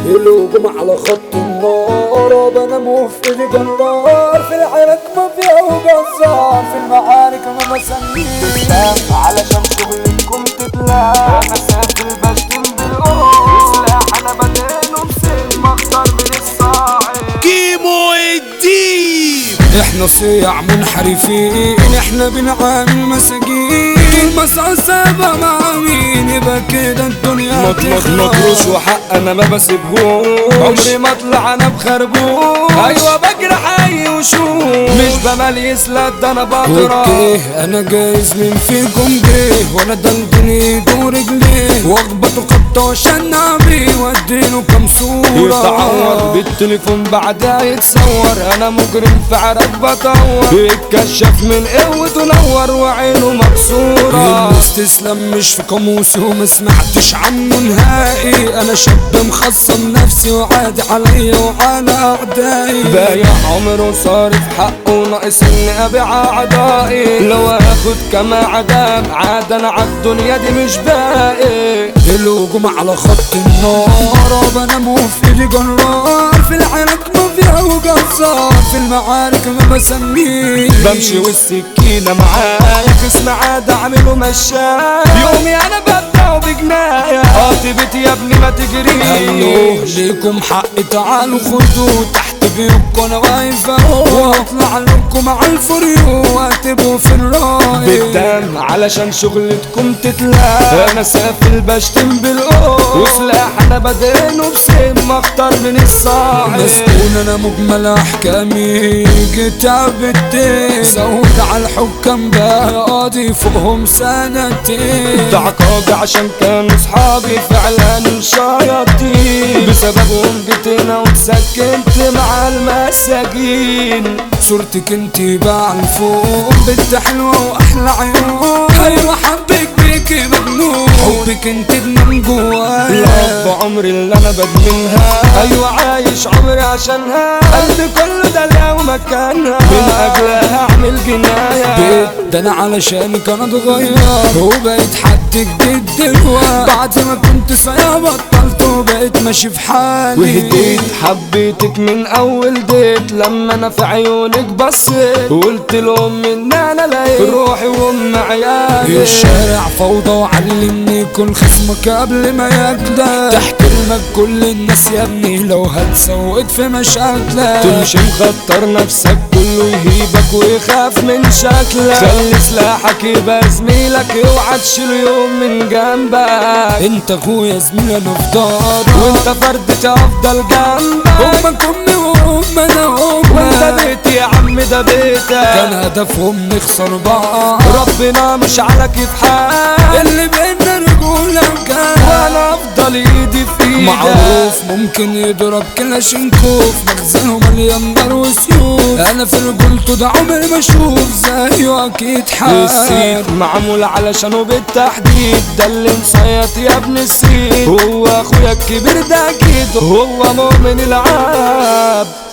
الهجوم على خط النار، بنام في ايدي جرار، في العراك مافيا وجزار، في المعارك ما بسميش علشان شغلكم تتلاقى. انا سافر بشتم بالقرب سلاح، انا بدينه بسلم اخطر من الصاعد. كيمو الديب احنا صياع منحرفين، احنا بنعامل مساجين، طول ما سعسابة مع مين يبقى كده الدنيا مطروش وحق انا ما بسيبهوش، عمري ما اطلع انا بخربوش. ايوه بجري حي وشوش، مش بمليس لا ده انا بضرب. اوكي انا جايز من فيكم جه، وانا دندن ايده ورجليه، واخبطه خبطه عشان نعبيه واديله كام صورة يتعور بالتليفون بعدها يتصور. انا مجرم في عرق بطور، يتكشف من قوته نور وعينه مكسورة. الاستسلام مش في قاموسي وما سمعتش عنه نهائي، انا شاب مخصم نفسي وعادي عليا وعلى اعدائي. بايع عمره صارف حقه، ناقص اني ابيع اعدائي. لو اخد كما عدام عاد انا عالدنيا دي مش باقي. الهجوم على خط النار، بنام في ايدي جرار، في العراك مافيا وجزار، في المعارك ما بسميش. بمشي والسكينة معايا، خصم عاد اعمله مشاية. يومي انا ببدأ بجناية، قاطبت يا ابني ما تجريش. ليكم حق تعالوا خدوا تحت بيوتكم، انا واقف اهو واطلع لكم على الفريو واتبقوا في الراي بالدم علشان شغلتكم تتلاقى. انا سافل بشتم بالقوة وسلاح، انا بدينه بسم اخطر من الصاعد. مسكون انا مجمل احكامي، جيت بالدين سود على الحكام بقى قاضي فوقهم سنتين. ده عقابي عشان كانوا صحابي فعلا شياطين، بسببهم جيت هنا واتسكنت مع المساجين. صورتك انتي بقى الفوق، بنت حلوة واحلى عيون، ايوه حبك بيكي مجنون، حبك انت ادمان جوايا. الحب عمري اللي انا بدمنها، ايوه عايش عمري عشانها. قلبي كله ده لو مكانها، من اجلها اعمل جناية. ده انا علشانك انا اتغير وبقيت حد جديد دلوقتي، بعد ما كنت صايع بطلت وبقيت ماشي في حالي. وهديت حبيتك من اول ديت، لما انا في عيونك بصيت وقلت لهم ان انا لقيت روحي وام عيالي. الشارع فوضى وعلمني كل خصمك قبل ما ياكلك، تحترمك كل الناس يا ابني لو هتسوق في مشاكلك. تمشي مخطر نفسك كله يهيبك ويخاف من شكلك. خلي سلاحك يبقى زميلك، اوعى تشيل يوم من جنبك. انت اخويا زميلي انا في دارك، وانت فردتي افضل جنبك. امك امي وام انا امك، وانت بيتي يا عم ده بيتك. كان هدفهم نخسر بعض، ربنا مش على كيف حال اللي بينا رجولة كان، وانا افضل ايدي في ايدك. معروف ممكن يضرب كلاشينكوف، مخزنه مليان نار وسيوف، انا في رجولته ده عمري ما اشوف زيه اكيد حال. السيف معمول علشانه بالتحديد، ده اللي مصيط يا ابن السيف. هو اخويا الكبير ده اكيد، هو مؤمن العاب.